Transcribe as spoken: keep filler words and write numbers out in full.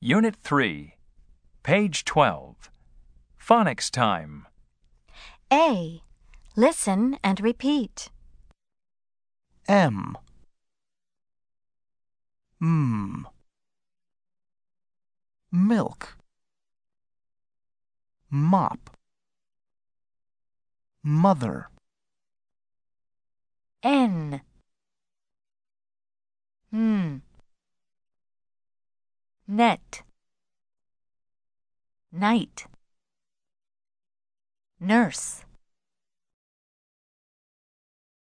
Unit three, page twelve. Phonics time. A. Listen and repeat. M. M. Milk. Mop. Mother. N. N. Net. Night. Nurse.